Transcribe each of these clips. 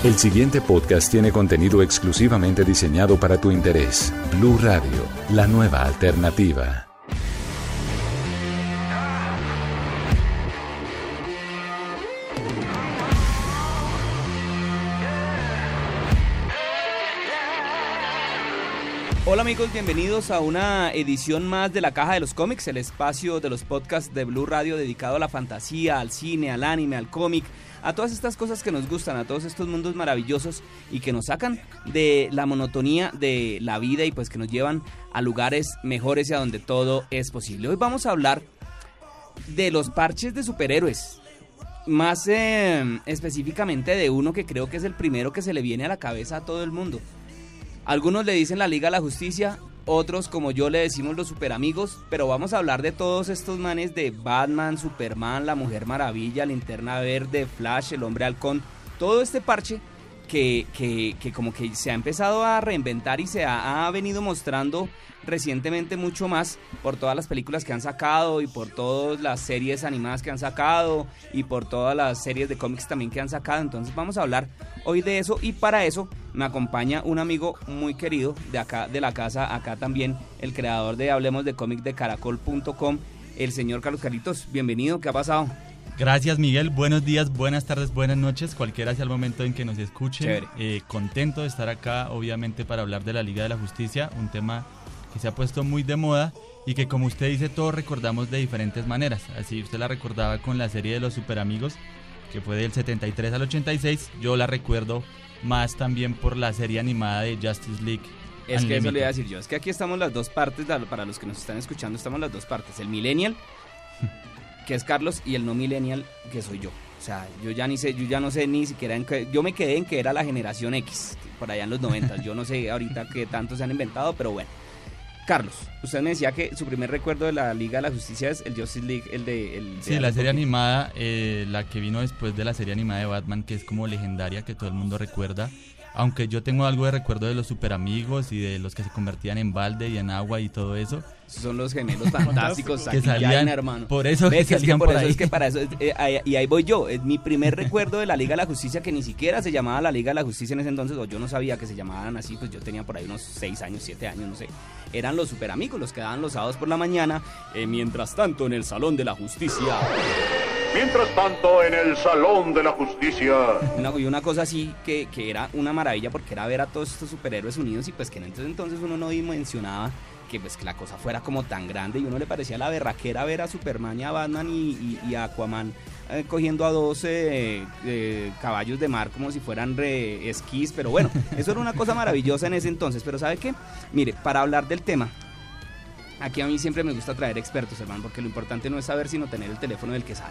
El siguiente podcast tiene contenido exclusivamente diseñado para tu interés. Blue Radio, la nueva alternativa. Hola amigos, bienvenidos a una edición más de La Caja de los Cómics, el espacio de los podcasts de Blue Radio dedicado a la fantasía, al cine, al anime, al cómic, a todas estas cosas que nos gustan, a todos estos mundos maravillosos y que nos sacan de la monotonía de la vida y pues que nos llevan a lugares mejores y a donde todo es posible. Hoy vamos a hablar de los parches de superhéroes, más específicamente de uno que creo que es el primero que se le viene a la cabeza a todo el mundo. Algunos le dicen la Liga de la Justicia, otros como yo le decimos los superamigos, pero vamos a hablar de todos estos manes de Batman, Superman, la Mujer Maravilla, Linterna Verde, Flash, el Hombre Halcón, todo este parche que como que se ha empezado a reinventar y se ha venido mostrando recientemente mucho más por todas las películas que han sacado y por todas las series animadas que han sacado y por todas las series de cómics también que han sacado. Entonces vamos a hablar hoy de eso y para eso me acompaña un amigo muy querido de acá de la casa, acá también el creador de Hablemos de Cómic de Caracol.com, el señor Carlos Carlitos. Bienvenido, ¿qué ha pasado? Gracias Miguel, buenos días, buenas tardes, buenas noches, cualquiera sea el momento en que nos escuchen. Contento de estar acá obviamente para hablar de la Liga de la Justicia, un tema que se ha puesto muy de moda y que como usted dice todos recordamos de diferentes maneras. Así usted la recordaba con la serie de los Superamigos, que fue del 73 al 86, yo la recuerdo más también por la serie animada de Justice League. Es Unlimited. que eso le iba a decir yo, es que aquí estamos las dos partes, para los que nos están escuchando estamos las dos partes, el millennial, que es Carlos, y el no millennial, que soy yo. O sea, yo ya no sé ni siquiera yo me quedé en que era la generación X, por allá en los 90, yo no sé ahorita qué tanto se han inventado, pero bueno. Carlos, usted me decía que su primer recuerdo de la Liga de la Justicia es el Justice League, Sí, la serie animada, la que vino después de la serie animada de Batman, que es como legendaria, que todo el mundo recuerda. Aunque yo tengo algo de recuerdo de los Superamigos y de los que se convertían en balde y en agua y todo eso. Son los gemelos fantásticos que salían, hermano. Por eso que salían por ahí. Es que para eso, y ahí voy yo. Es mi primer recuerdo de la Liga de la Justicia, que ni siquiera se llamaba la Liga de la Justicia en ese entonces, o yo no sabía que se llamaban así, pues yo tenía por ahí unos 6 años, 7 años, no sé. Eran los Superamigos, los que daban los sábados por la mañana, mientras tanto en el Salón de la Justicia. Mientras tanto, en el Salón de la Justicia. Una cosa así que era una maravilla, porque era ver a todos estos superhéroes unidos y pues que en ese entonces uno no dimensionaba que pues que la cosa fuera como tan grande y uno le parecía la berraquera ver a Superman y a Batman y a Aquaman cogiendo a 12 caballos de mar como si fueran esquís, pero bueno, eso era una cosa maravillosa en ese entonces. Pero ¿sabe qué? Mire, para hablar del tema, aquí a mí siempre me gusta traer expertos, hermano, porque lo importante no es saber, sino tener el teléfono del que sabe.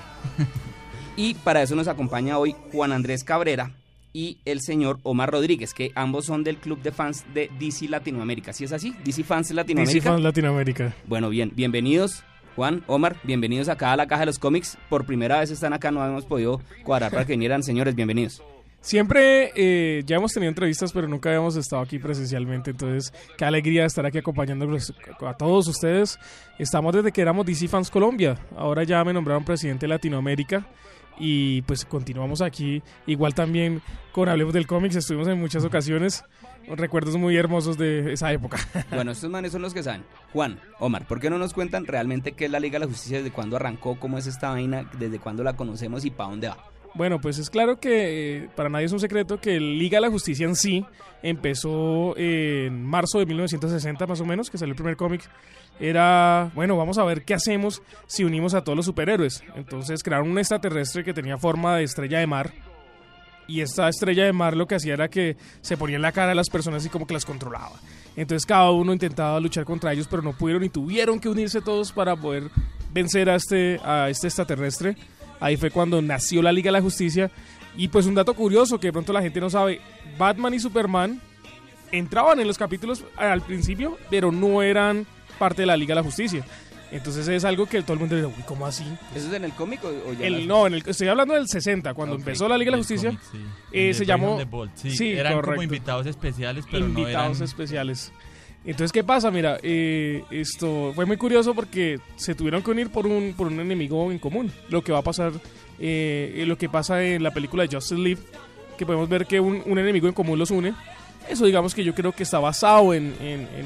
Y para eso nos acompaña hoy Juan Andrés Cabrera y el señor Omar Rodríguez, que ambos son del club de fans de DC Latinoamérica. ¿Sí es así? DC Fans Latinoamérica. DC Fans Latinoamérica. Bueno, bienvenidos. Juan, Omar, bienvenidos acá a la Caja de los Cómics. Por primera vez están acá, no hemos podido cuadrar para que vinieran. Señores, bienvenidos. Siempre ya hemos tenido entrevistas, pero nunca habíamos estado aquí presencialmente, entonces qué alegría estar aquí acompañándolos a todos ustedes. Estamos desde que éramos DC Fans Colombia, ahora ya me nombraron presidente de Latinoamérica y pues continuamos aquí, igual también con Hablemos del Cómics, estuvimos en muchas ocasiones, recuerdos muy hermosos de esa época. Bueno, estos manes son los que saben. Juan, Omar, ¿por qué no nos cuentan realmente qué es la Liga de la Justicia, desde cuándo arrancó, cómo es esta vaina, desde cuándo la conocemos y para dónde va? Bueno, pues es claro que para nadie es un secreto que Liga de la Justicia en sí empezó en marzo de 1960 más o menos, que salió el primer cómic. Era, bueno, vamos a ver qué hacemos si unimos a todos los superhéroes. Entonces crearon un extraterrestre que tenía forma de estrella de mar. Y esta estrella de mar lo que hacía era que se ponía en la cara de las personas y como que las controlaba. Entonces cada uno intentaba luchar contra ellos, pero no pudieron y tuvieron que unirse todos para poder vencer a este extraterrestre. Ahí fue cuando nació la Liga de la Justicia. Y pues un dato curioso que de pronto la gente no sabe, Batman y Superman entraban en los capítulos al principio, pero no eran parte de la Liga de la Justicia. Entonces es algo que todo el mundo dice, uy, ¿cómo así? ¿Eso es en el cómic o ya? No, estoy hablando del 60, cuando empezó la Liga de la Justicia. Cómic, sí. Se llamó... Sí, eran correcto. Como invitados especiales, pero invitados no eran... especiales. Entonces, ¿qué pasa? Mira, esto fue muy curioso porque se tuvieron que unir por un enemigo en común. Lo que va a pasar, lo que pasa en la película de Justice League, que podemos ver que un enemigo en común los une. Eso digamos que yo creo que está basado en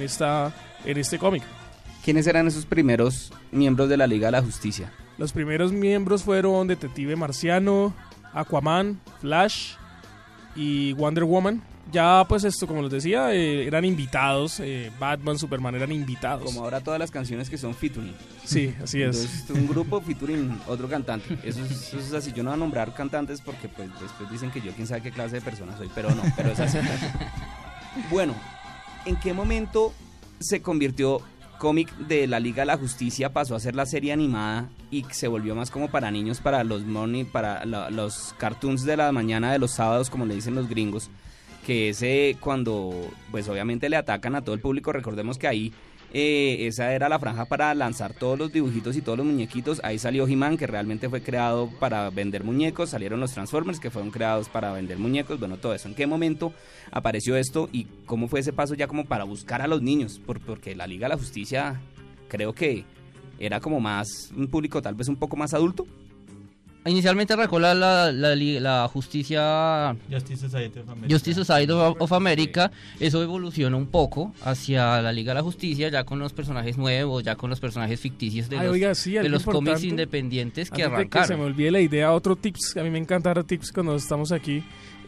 este cómic. ¿Quiénes eran esos primeros miembros de la Liga de la Justicia? Los primeros miembros fueron Detective Marciano, Aquaman, Flash y Wonder Woman. Ya pues esto, como les decía, eran invitados, Batman, Superman eran invitados. Como ahora todas las canciones que son featuring. Sí, así es. Entonces, un grupo featuring otro cantante. Eso es así. Yo no voy a nombrar cantantes porque pues después dicen que yo quién sabe qué clase de persona soy, pero no, pero es así. Bueno, ¿en qué momento se convirtió cómic de la Liga de la Justicia, pasó a ser la serie animada y se volvió más como para niños, para los los cartoons de la mañana de los sábados, como le dicen los gringos? Que ese, cuando pues obviamente le atacan a todo el público, recordemos que ahí esa era la franja para lanzar todos los dibujitos y todos los muñequitos. Ahí salió He-Man, que realmente fue creado para vender muñecos. Salieron los Transformers, que fueron creados para vender muñecos. Bueno, todo eso. ¿En qué momento apareció esto y cómo fue ese paso ya como para buscar a los niños? Porque la Liga de la Justicia creo que era como más un público tal vez un poco más adulto. Inicialmente arrancó la Justicia Society of America. Eso evolucionó un poco hacia la Liga de la Justicia, ya con los personajes nuevos, ya con los personajes ficticios de los cómics independientes que arrancaron. Que se me olvide la idea, otro tips, a mí me encanta dar tips cuando estamos aquí.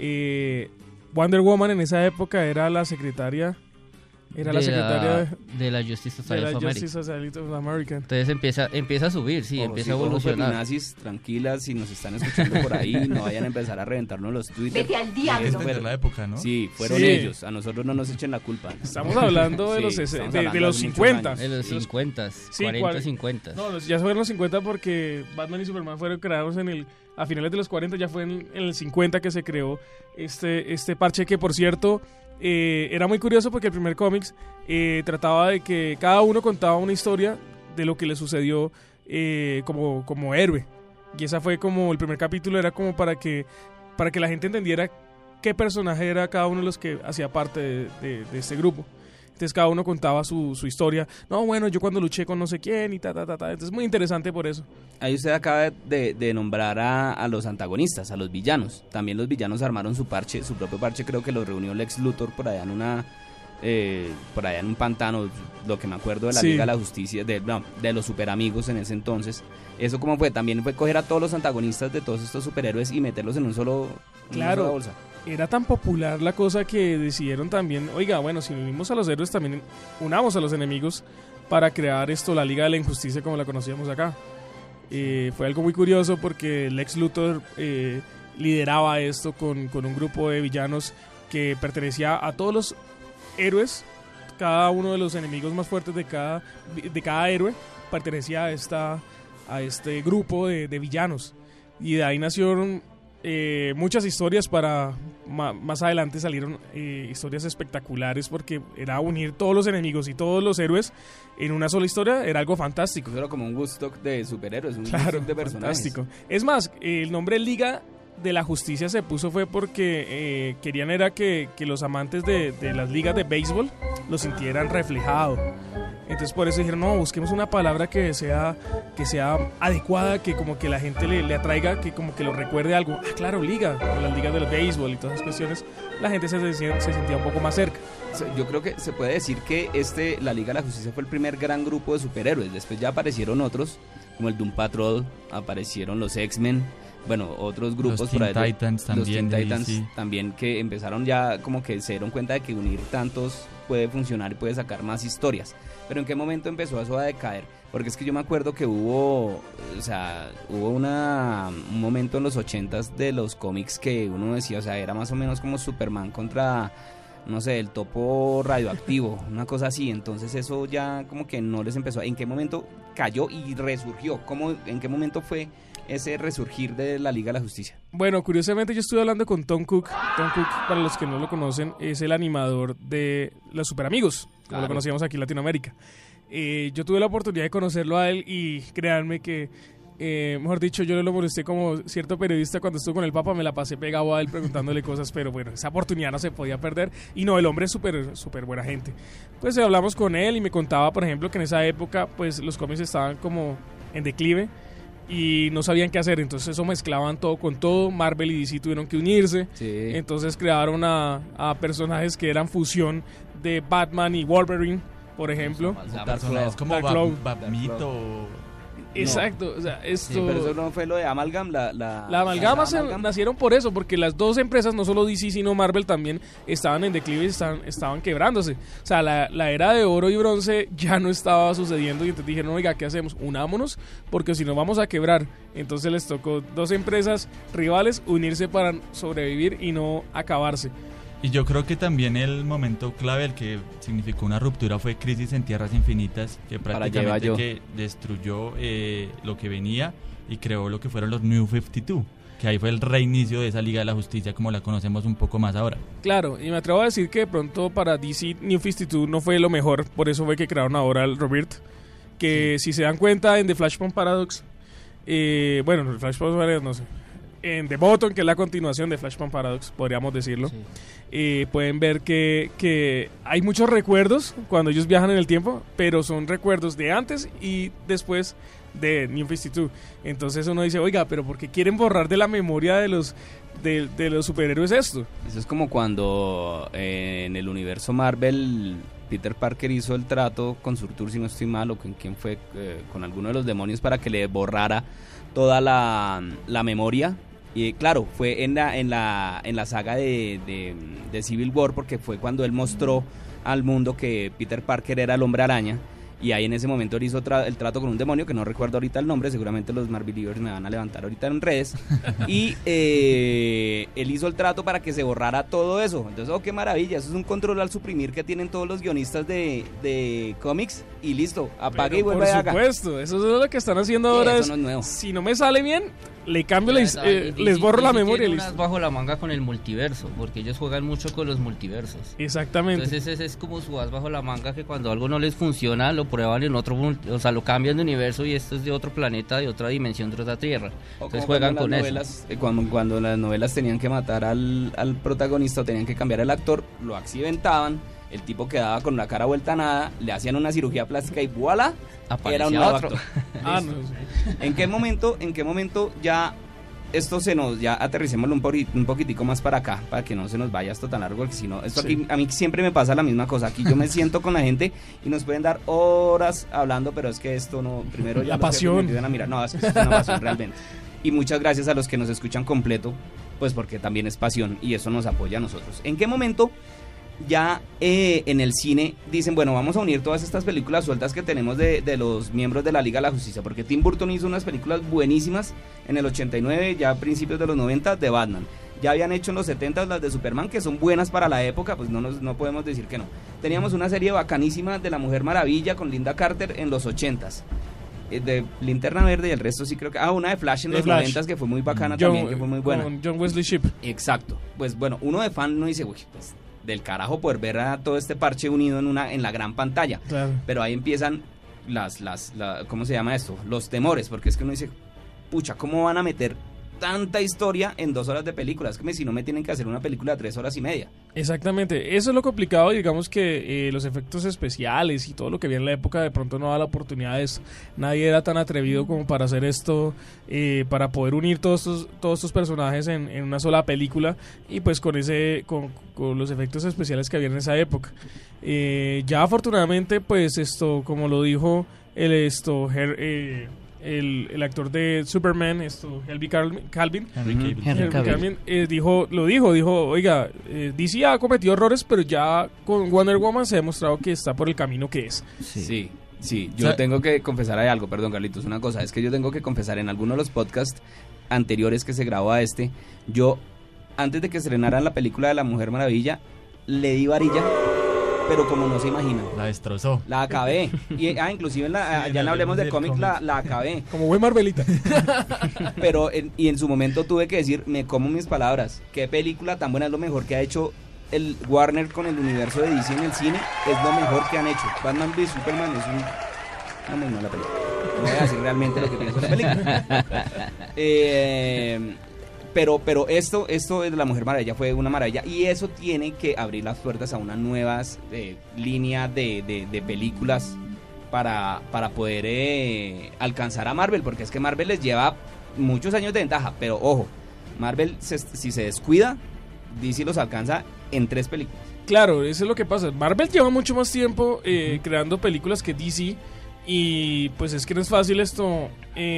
Wonder Woman en esa época era la secretaria... Era la secretaria de la Justice Society of America. Entonces empieza a subir, empieza a evolucionar. Nazis, tranquilas, si nos están escuchando por ahí, no vayan a empezar a reventarnos los Twitter. Vete al diablo. Fue la época, ¿no? Sí, fueron ellos. A nosotros no nos echen la culpa. Estamos hablando de los 50. De los 50, 40, 50. No, ya fueron los 50 porque Batman y Superman fueron creados a finales de los 40, ya fue en el 50 que se creó este parche que, por cierto... era muy curioso porque el primer cómics trataba de que cada uno contaba una historia de lo que le sucedió como héroe, y esa fue como el primer capítulo, era como para que la gente entendiera qué personaje era cada uno de los que hacía parte de este grupo. Entonces cada uno contaba su historia. No, bueno, yo cuando luché con no sé quién y Entonces es muy interesante por eso. Ahí usted acaba de nombrar a los antagonistas, a los villanos. También los villanos armaron su propio parche. Creo que los reunió Lex Luthor por allá en un pantano, lo que me acuerdo de la Liga de la Justicia, de los superamigos en ese entonces. ¿Eso cómo fue? También fue coger a todos los antagonistas de todos estos superhéroes y meterlos en una sola bolsa. Era tan popular la cosa que decidieron también, oiga, bueno, si unimos a los héroes, también unamos a los enemigos para crear la Liga de la Injusticia como la conocíamos acá. Fue algo muy curioso porque Lex Luthor lideraba esto con un grupo de villanos que pertenecía a todos los héroes. Cada uno de los enemigos más fuertes de cada héroe pertenecía a este grupo de villanos. Y de ahí nacieron muchas historias para... Más adelante salieron historias espectaculares porque era unir todos los enemigos y todos los héroes en una sola historia, era algo fantástico. Eso era como un Woodstock de superhéroes, un Woodstock de personajes. Fantástico. Es más, el nombre Liga de la Justicia se puso fue porque querían era que los amantes de las ligas de béisbol lo sintieran reflejado. Entonces por eso dijeron, no, busquemos una palabra que sea adecuada, que como que la gente le atraiga, que como que lo recuerde algo. Ah, claro, liga, con las ligas del béisbol y todas esas cuestiones, la gente se sentía un poco más cerca. Yo creo que se puede decir que la Liga de la Justicia fue el primer gran grupo de superhéroes. Después ya aparecieron otros, como el Doom Patrol, aparecieron los X-Men, bueno, otros grupos los Teen Titans también, los Teen Titans también, que empezaron ya como que se dieron cuenta de que unir tantos puede funcionar y puede sacar más historias. Pero ¿en qué momento empezó eso a decaer? Porque es que yo me acuerdo que hubo un momento en los 80s de los cómics que uno decía, o sea, era más o menos como Superman contra, no sé, el topo radioactivo, una cosa así. Entonces eso ya como que no les empezó. ¿En qué momento cayó y resurgió? ¿En qué momento fue ese resurgir de la Liga de la Justicia? Bueno, curiosamente yo estuve hablando con Tom Cook. Tom Cook, para los que no lo conocen, es el animador de los Superamigos, como lo conocíamos aquí en Latinoamérica. Yo tuve la oportunidad de conocerlo a él y créanme que, mejor dicho, yo lo molesté como cierto periodista cuando estuve con el Papa, me la pasé pegado a él preguntándole cosas, pero bueno, esa oportunidad no se podía perder. Y no, el hombre es súper buena gente. Pues hablamos con él y me contaba, por ejemplo, que en esa época pues los cómics estaban como en declive. y no sabían qué hacer, entonces eso mezclaban todo con todo. Marvel y DC tuvieron que unirse, entonces crearon a personajes que eran fusión de Batman y Wolverine, por ejemplo. Es como Babmito. Exacto, o sea, esto... Sí, pero eso no fue lo de Amalgam, la amalgama nacieron por eso, porque las dos empresas, no solo DC sino Marvel, también estaban en declive y estaban quebrándose. O sea, la era de oro y bronce ya no estaba sucediendo y entonces dijeron, oiga, ¿qué hacemos? Unámonos, porque si no vamos a quebrar. Entonces les tocó dos empresas rivales unirse para sobrevivir y no acabarse. Y yo creo que también el momento clave, el que significó una ruptura, fue Crisis en Tierras Infinitas, que prácticamente que destruyó lo que venía y creó lo que fueron los New 52, que ahí fue el reinicio de esa Liga de la Justicia como la conocemos un poco más ahora. Claro, y me atrevo a decir que de pronto para DC New 52 no fue lo mejor, por eso fue que crearon ahora el Rebirth, que si se dan cuenta en The Flashpoint Paradox, bueno, el Flashpoint Paradox no sé, en The Bottom, que es la continuación de Flashpoint Paradox, podríamos decirlo, pueden ver que hay muchos recuerdos cuando ellos viajan en el tiempo, pero son recuerdos de antes y después de New 52. Entonces uno dice, oiga, pero ¿por qué quieren borrar de la memoria de los superhéroes esto? Eso es como cuando en el universo Marvel Peter Parker hizo el trato con Surtur, si no estoy mal, o con quién fue, con alguno de los demonios, para que le borrara toda la memoria. Y claro, fue en la saga de Civil War, porque fue cuando él mostró al mundo que Peter Parker era el Hombre Araña, y ahí en ese momento él hizo el trato con un demonio, que no recuerdo ahorita el nombre, seguramente los Marvelivers me van a levantar ahorita en redes, y él hizo el trato para que se borrara todo eso. Entonces, oh, qué maravilla, eso es un control al suprimir que tienen todos los guionistas de cómics, y listo, apague y vuelve acá. Por supuesto, eso es lo que están haciendo ahora. Eso no es nuevo. Si no me sale bien, le cambio, les borro la memoria. Listo. Bajo la manga con el multiverso, porque ellos juegan mucho con los multiversos. Exactamente. Entonces ese es como su as bajo la manga, que cuando algo no les funciona, lo prueban en otro, o sea, lo cambian de universo y esto es de otro planeta, de otra dimensión, de otra tierra. Entonces juegan con novelas, eso. Cuando las novelas tenían que matar al protagonista o tenían que cambiar al actor, lo accidentaban. El tipo quedaba con la cara vuelta a nada, le hacían una cirugía plástica y ¡voilá! Era un nuevo actor. ¿En qué momento ya esto ya aterricémoslo un poquitico más para acá, para que no se nos vaya esto tan largo, porque si no, esto aquí, a mí siempre me pasa la misma cosa. Aquí yo me siento con la gente y nos pueden dar horas hablando, pero es que esto no, primero ya la pasión. Me a mirar. No, es que esto es una pasión realmente. Y muchas gracias a los que nos escuchan completo, pues porque también es pasión y eso nos apoya a nosotros. ¿En qué momento ya en el cine dicen, bueno, vamos a unir todas estas películas sueltas que tenemos de los miembros de la Liga de la Justicia? Porque Tim Burton hizo unas películas buenísimas en el 89, ya a principios de los 90, de Batman. Ya habían hecho en los 70 las de Superman, que son buenas para la época, pues no podemos decir que no. Teníamos una serie bacanísima de la Mujer Maravilla con Linda Carter en los 80s. De Linterna Verde y el resto sí creo que... una de Flash en los 90s que fue muy bacana también, que fue muy buena. Con John Wesley Shipp. Exacto. Pues bueno, uno de fan no dice, uy, pues del carajo poder ver a todo este parche unido en la gran pantalla. Claro. Pero ahí empiezan ¿cómo se llama esto? Los temores, porque es que uno dice, pucha, ¿cómo van a meter tanta historia en 2 horas de película? Es que si no me tienen que hacer una película de 3 horas y media. Exactamente, eso es lo complicado, digamos que los efectos especiales y todo lo que había en la época de pronto no daba la oportunidad de eso. Nadie era tan atrevido como para hacer esto, para poder unir todos estos personajes en una sola película, y pues con los efectos especiales que había en esa época. Ya afortunadamente, pues esto, como lo dijo el actor de Superman, Henry Cavill, dijo, oiga, DC ha cometido errores, pero ya con Wonder Woman se ha demostrado que está por el camino que es. Sí, yo tengo que confesar algo, perdón, Carlitos, una cosa, es que yo tengo que confesar, en alguno de los podcasts anteriores que se grabó a yo, antes de que estrenaran la película de la Mujer Maravilla, le di varilla, pero como no se imagina. La destrozó. La acabé. Y inclusive ya no hablemos de cómics, la acabé. Como buen Marvelita. Pero en su momento tuve que decir, me como mis palabras. Qué película tan buena, es lo mejor que ha hecho el Warner con el universo de DC en el cine. Es lo mejor que han hecho. Batman v Superman es una muy mala película. No voy a decir realmente lo que pienso de la película. Pero esto de la Mujer Maravilla fue una maravilla, y eso tiene que abrir las puertas a una nueva línea de películas para poder alcanzar a Marvel, porque es que Marvel les lleva muchos años de ventaja, pero ojo, Marvel si se descuida, DC los alcanza en 3 películas. Claro, eso es lo que pasa. Marvel lleva mucho más tiempo creando películas que DC, y pues es que no es fácil esto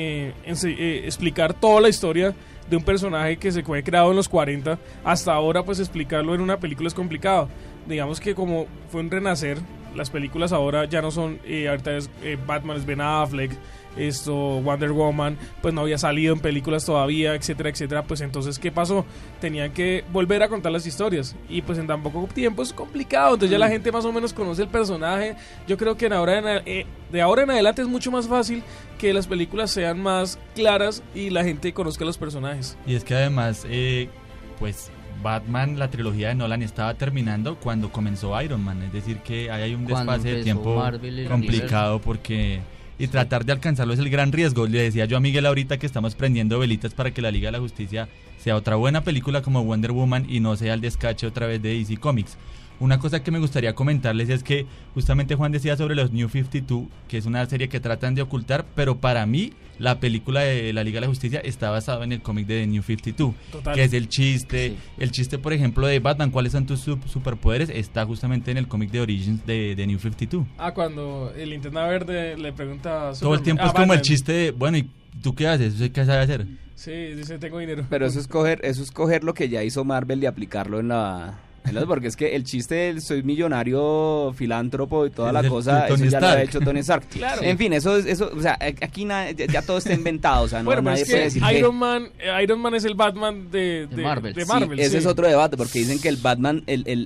explicar toda la historia de un personaje que se fue creado en los 40 hasta ahora. Pues explicarlo en una película es complicado. Digamos que como fue un renacer, las películas ahora ya no son, ahorita es Batman, es Ben Affleck, Wonder Woman pues no había salido en películas todavía, etcétera, etcétera. Pues entonces, ¿qué pasó? Tenían que volver a contar las historias, y pues en tan poco tiempo es complicado. Entonces ya la gente más o menos conoce el personaje. Yo creo que de ahora en adelante es mucho más fácil que las películas sean más claras y la gente conozca los personajes. Y es que además, pues Batman, la trilogía de Nolan, estaba terminando cuando comenzó Iron Man, es decir que hay un desfase de tiempo complicado porque... Y tratar de alcanzarlo es el gran riesgo. Le decía yo a Miguel ahorita que estamos prendiendo velitas para que la Liga de la Justicia sea otra buena película como Wonder Woman y no sea el descache otra vez de DC Comics. Una cosa que me gustaría comentarles es que justamente Juan decía sobre los New 52, que es una serie que tratan de ocultar, pero para mí la película de la Liga de la Justicia está basada en el cómic de The New 52. Total. Que es el chiste. Sí. El chiste, por ejemplo, de Batman, ¿cuáles son tus superpoderes? Está justamente en el cómic de Origins de The New 52. Cuando el Linterna Verde le pregunta a Superman, todo el tiempo es como Batman. El chiste de, bueno, ¿y tú qué haces? ¿Qué sabes hacer? Sí, dice, tengo dinero. Pero eso es coger lo que ya hizo Marvel y aplicarlo en la... Porque es que el chiste del soy millonario, filántropo y toda la cosa, eso ya lo ha hecho Tony Stark. Claro. En fin, eso, o sea, aquí ya todo está inventado, o sea, bueno, nadie puede decir Iron Man es el Batman de Marvel. Sí, ese es otro debate, porque dicen que el Batman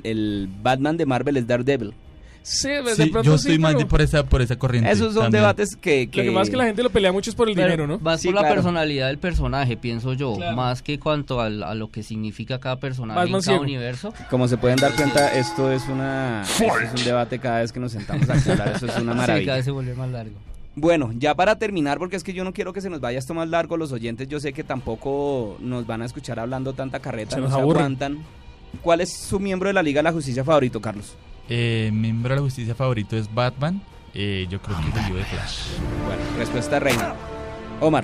de Marvel es Daredevil. Sí, de pronto yo estoy más por esa corriente. Esos son también debates que... Lo que más que la gente lo pelea mucho es por el dinero, ¿no? Más por la personalidad del personaje, pienso yo, más que cuanto a lo que significa cada personaje Batman en cada universo. Como se pueden dar cuenta, esto es un debate cada vez que nos sentamos a hablar, eso es una maravilla. Sí, cada vez se vuelve más largo. Bueno, ya para terminar, porque es que yo no quiero que se nos vaya esto más largo, los oyentes yo sé que tampoco nos van a escuchar hablando tanta carreta, no se aguantan. ¿Cuál es su miembro de la Liga de la Justicia favorito, Carlos? Miembro de la Justicia favorito es Batman. Yo creo que es el lío de Flash. Bueno, respuesta reina. Omar.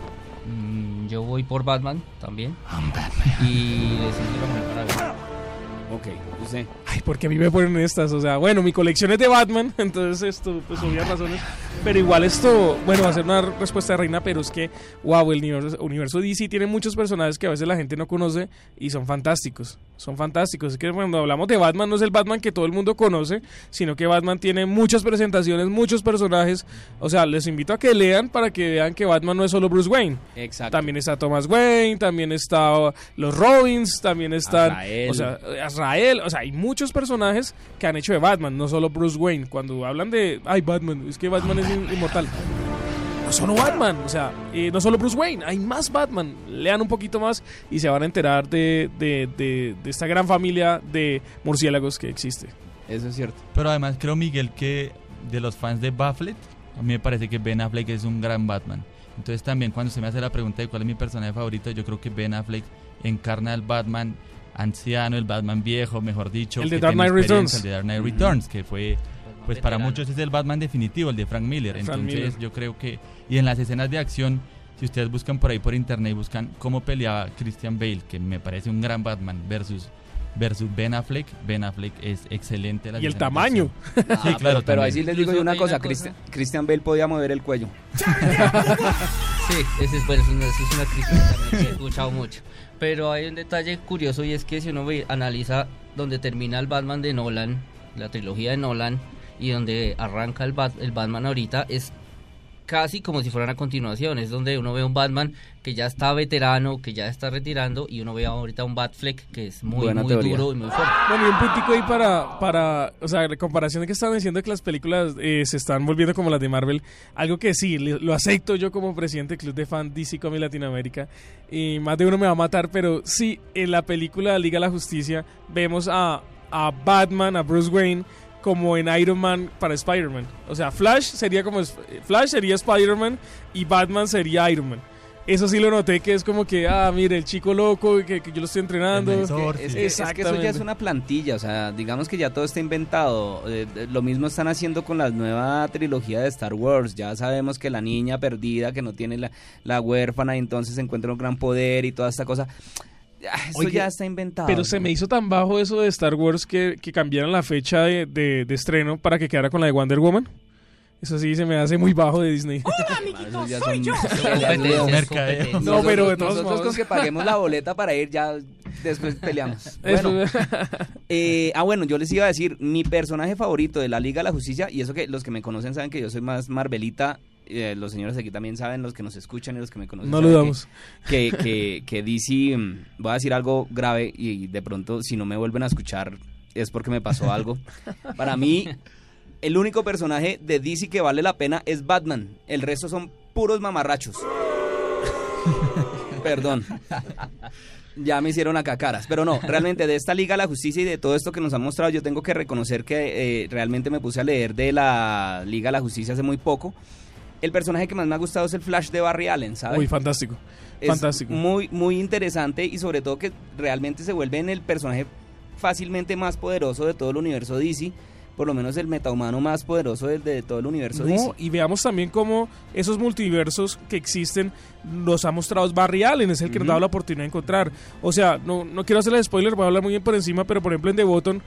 Yo voy por Batman también. Y le siento la Mujer Maravilla. Ok, usted. Ay, porque a mí me ponen estas, o sea, bueno, mi colección es de Batman, entonces pues obvias razones, pero igual bueno, va a ser una respuesta de reina, pero es que, wow, el universo DC tiene muchos personajes que a veces la gente no conoce y son fantásticos, es que cuando hablamos de Batman no es el Batman que todo el mundo conoce, sino que Batman tiene muchas presentaciones, muchos personajes, o sea, les invito a que lean para que vean que Batman no es solo Bruce Wayne. Exacto. También está Thomas Wayne, también está los Robins, también están, Azrael, o sea, hay muchos personajes que han hecho de Batman, no solo Bruce Wayne. Cuando hablan de, Batman, es que Batman es inmortal. No solo Batman, o sea, no solo Bruce Wayne, hay más Batman. Lean un poquito más y se van a enterar de esta gran familia de murciélagos que existe. Eso es cierto. Pero además creo, Miguel, que de los fans de Batfleck, a mí me parece que Ben Affleck es un gran Batman. Entonces también cuando se me hace la pregunta de cuál es mi personaje favorito, yo creo que Ben Affleck encarna al Batman anciano, el Batman viejo, mejor dicho. El de Dark Knight Returns. El de Dark Knight Returns, que fue, pues para muchos es el Batman definitivo, el de Frank Miller. Entonces yo creo que, y en las escenas de acción, si ustedes buscan por ahí por internet y buscan cómo peleaba Christian Bale, que me parece un gran Batman, versus Ben Affleck es excelente. Y el tamaño. Sí, claro. Pero ahí sí les digo yo una cosa, Christian Bale podía mover el cuello. Sí, esa es una crítica también que he escuchado mucho. Pero hay un detalle curioso y es que si uno analiza donde termina el Batman de Nolan, la trilogía de Nolan, y donde arranca el Batman ahorita, es casi como si fuera una continuación. Es donde uno ve un Batman que ya está veterano, que ya está retirando, y uno ve ahorita un Batfleck que es muy duro y muy fuerte. Bueno, y un puntico ahí para o sea, la comparación de que estaban diciendo que las películas se están volviendo como las de Marvel, algo que sí, lo acepto yo como presidente del Club de Fan DC Comics Latinoamérica, y más de uno me va a matar, pero sí, en la película Liga de la Justicia vemos a Batman, a Bruce Wayne, como en Iron Man para Spider-Man. O sea, Flash sería Spider-Man y Batman sería Iron Man. Eso sí lo noté, que es como que, mire, el chico loco, que yo lo estoy entrenando. Es que eso ya es una plantilla, o sea, digamos que ya todo está inventado. Lo mismo están haciendo con la nueva trilogía de Star Wars. Ya sabemos que la niña perdida, que no tiene la huérfana, y entonces encuentra un gran poder y toda esta cosa. Eso ya está inventado. Pero se me hizo tan bajo eso de Star Wars que cambiaran la fecha de estreno para que quedara con la de Wonder Woman. Eso sí se me hace muy bajo de Disney. ¡Hola, amiguitos! ¡Soy yo! No, pero de todos modos, con que paguemos la boleta para ir ya después peleamos. Bueno, bueno, yo les iba a decir, mi personaje favorito de la Liga de la Justicia, y eso que los que me conocen saben que yo soy más Marvelita, los señores aquí también saben, los que nos escuchan y los que me conocen. No lo damos. Que DC, voy a decir algo grave y de pronto si no me vuelven a escuchar es porque me pasó algo. Para mí, el único personaje de DC que vale la pena es Batman. El resto son puros mamarrachos. Perdón. Ya me hicieron acá caras. Pero no, realmente de esta Liga de la Justicia y de todo esto que nos han mostrado, yo tengo que reconocer que realmente me puse a leer de la Liga de la Justicia hace muy poco. El personaje que más me ha gustado es el Flash de Barry Allen, ¿sabes? Uy, fantástico. Es fantástico. Muy, muy interesante y sobre todo que realmente se vuelve en el personaje fácilmente más poderoso de todo el universo DC. Por lo menos el metahumano más poderoso de todo el universo DC. Y veamos también cómo esos multiversos que existen los ha mostrado Barry Allen, es el que nos da la oportunidad de encontrar. O sea, no quiero hacerle spoiler, voy a hablar muy bien por encima, pero por ejemplo en The Bottom,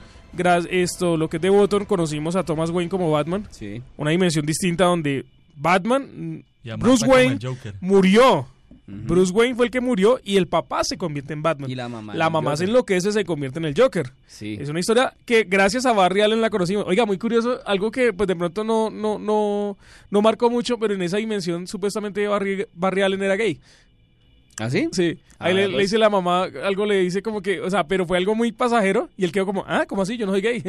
lo que es The Bottom, conocimos a Thomas Wayne como Batman. Sí. Una dimensión distinta donde Batman, Bruce Wayne, murió. Bruce Wayne fue el que murió y el papá se convierte en Batman. Y la mamá se enloquece, se convierte en el Joker. Sí. Es una historia que gracias a Barry Allen la conocimos. Oiga, muy curioso, algo que pues de pronto no marcó mucho, pero en esa dimensión supuestamente Barry Allen era gay. ¿Ah, sí? Sí. Ahí le dice la mamá, algo le dice como que, o sea, pero fue algo muy pasajero y él quedó como, ¿cómo así? Yo no soy gay.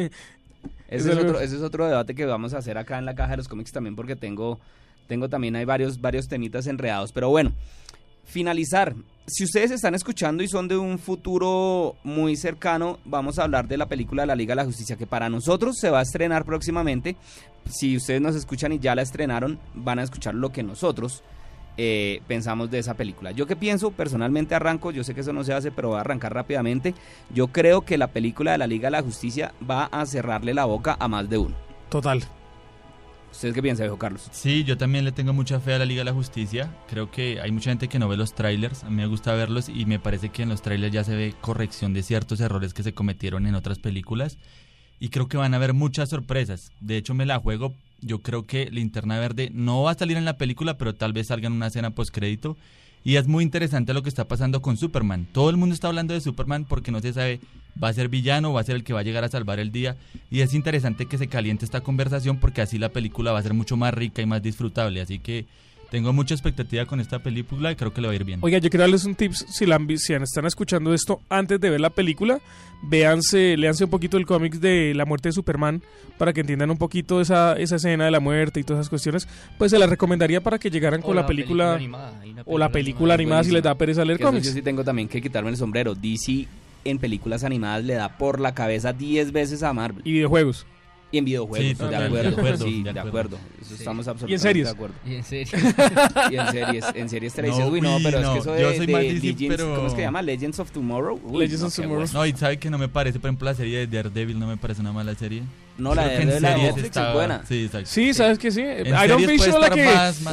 Ese es otro debate que vamos a hacer acá en la caja de los cómics también, porque tengo también, hay varios temitas enredados, pero bueno. Finalizar, si ustedes están escuchando y son de un futuro muy cercano, vamos a hablar de la película de la Liga de la Justicia, que para nosotros se va a estrenar próximamente. Si ustedes nos escuchan y ya la estrenaron, van a escuchar lo que nosotros pensamos de esa película. Yo que pienso, personalmente arranco, yo sé que eso no se hace, pero voy a arrancar rápidamente. Yo creo que la película de la Liga de la Justicia va a cerrarle la boca a más de uno. Total. ¿Ustedes qué piensan, viejo Carlos? Sí, yo también le tengo mucha fe a la Liga de la Justicia. Creo que hay mucha gente que no ve los trailers. A mí me gusta verlos y me parece que en los trailers ya se ve corrección de ciertos errores que se cometieron en otras películas. Y creo que van a haber muchas sorpresas. De hecho, me la juego. Yo creo que Linterna Verde no va a salir en la película, pero tal vez salga en una escena postcrédito. Y es muy interesante lo que está pasando con Superman. Todo el mundo está hablando de Superman porque no se sabe, va a ser villano, va a ser el que va a llegar a salvar el día. Y es interesante que se caliente esta conversación porque así la película va a ser mucho más rica y más disfrutable. Así que tengo mucha expectativa con esta película y creo que le va a ir bien. Oiga, yo quiero darles un tip, si están escuchando esto antes de ver la película, léanse un poquito el cómic de la muerte de Superman para que entiendan un poquito esa escena de la muerte y todas esas cuestiones. Pues se las recomendaría para que llegaran con la película animada, o la película animada si les da pereza leer cómics. Yo sí tengo también que quitarme el sombrero. DC en películas animadas le da por la cabeza 10 veces a Marvel. Y videojuegos. Y en videojuegos, sí, de acuerdo. Eso estamos absolutamente de acuerdo. ¿Y en series? Y en series te dices, pero es que eso yo soy más Legends, pero... ¿cómo es que se llama? Legends of Tomorrow. Legends of Tomorrow. No, y sabe que no me parece, por ejemplo, la serie de Daredevil no me parece una mala serie. No, la de Netflix es buena. Sí, exacto. Sí, sabes que sí. Iron Fist es la que...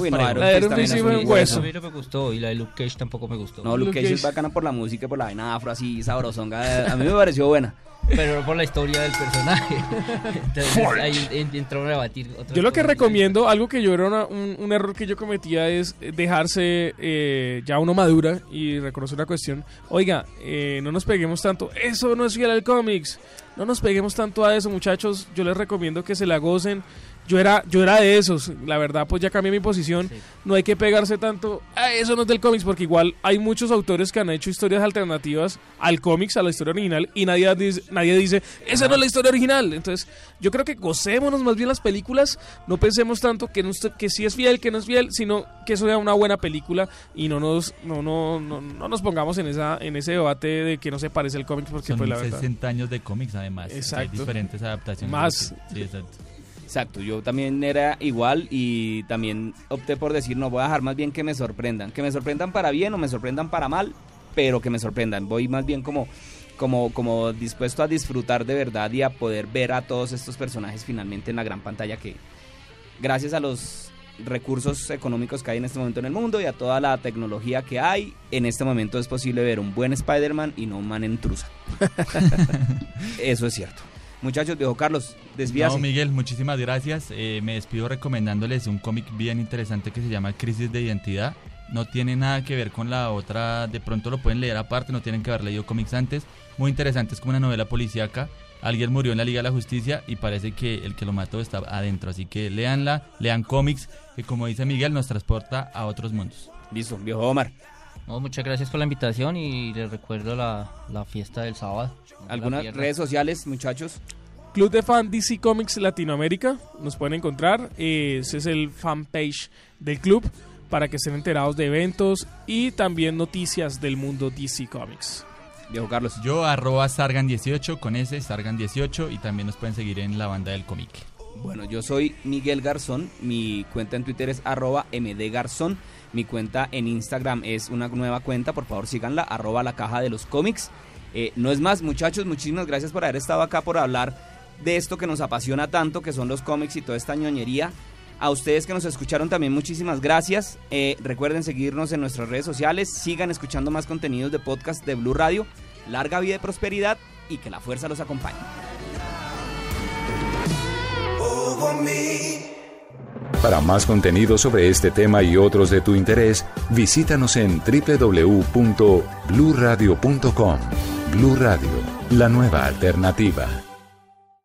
la Iron Fist sí fue un hueso. A mí no me gustó y la de Luke Cage tampoco me gustó. No, Luke Cage es bacana por la música y por la vaina afro así, sabrosonga. A mí me pareció buena. Pero no por la historia del personaje. Entonces ahí entró a rebatir. Yo lo que recomiendo, algo que yo era un error que yo cometía es dejarse ya uno madura y reconocer una cuestión. Oiga, no nos peguemos tanto. Eso no es fiel al cómics. No nos peguemos tanto a eso, muchachos. Yo les recomiendo que se la gocen. Yo era de esos, la verdad pues ya cambié mi posición, sí. No hay que pegarse tanto, eso no es del cómics, porque igual hay muchos autores que han hecho historias alternativas al cómics, a la historia original, y nadie dice, esa no es la historia original. Entonces yo creo que gocémonos más bien las películas, no pensemos tanto que sí es fiel, que no es fiel, sino que eso sea una buena película y no nos pongamos en ese debate de que no se parece al cómics, porque son pues la verdad 60 años de cómics además. Exacto. Hay diferentes adaptaciones. Más. Sí, exacto. Exacto, yo también era igual y también opté por decir, no, voy a dejar más bien que me sorprendan para bien o me sorprendan para mal, pero que me sorprendan. Voy más bien como dispuesto a disfrutar de verdad y a poder ver a todos estos personajes finalmente en la gran pantalla, que gracias a los recursos económicos que hay en este momento en el mundo y a toda la tecnología que hay, en este momento es posible ver un buen Spider-Man y no un man en trusa. Eso es cierto. Muchachos, viejo Carlos, desvíase. No, Miguel, muchísimas gracias. Me despido recomendándoles un cómic bien interesante que se llama Crisis de Identidad. No tiene nada que ver con la otra, de pronto lo pueden leer aparte, no tienen que haber leído cómics antes. Muy interesante, es como una novela policíaca. Alguien murió en la Liga de la Justicia y parece que el que lo mató está adentro. Así que léanla, lean cómics, que como dice Miguel, nos transporta a otros mundos. Listo, viejo Omar. No, muchas gracias por la invitación y les recuerdo la fiesta del sábado. ¿Algunas redes sociales, muchachos? Club de Fan DC Comics Latinoamérica, nos pueden encontrar. Ese es el fanpage del club para que estén enterados de eventos y también noticias del mundo DC Comics. Viejo Carlos. Yo @Sargan18 con ese, Sargan18, y también nos pueden seguir en la banda del cómic. Bueno, yo soy Miguel Garzón, mi cuenta en Twitter es @mdgarzón, mi cuenta en Instagram es una nueva cuenta, por favor síganla, @la caja de los cómics. No es más, muchachos, muchísimas gracias por haber estado acá, por hablar de esto que nos apasiona tanto, que son los cómics y toda esta ñoñería. A ustedes que nos escucharon también muchísimas gracias. Recuerden seguirnos en nuestras redes sociales, sigan escuchando más contenidos de podcast de Blue Radio. Larga vida y prosperidad y que la fuerza los acompañe. Para más contenido sobre este tema y otros de tu interés, visítanos en www.bluradio.com. Blue Radio, la nueva alternativa.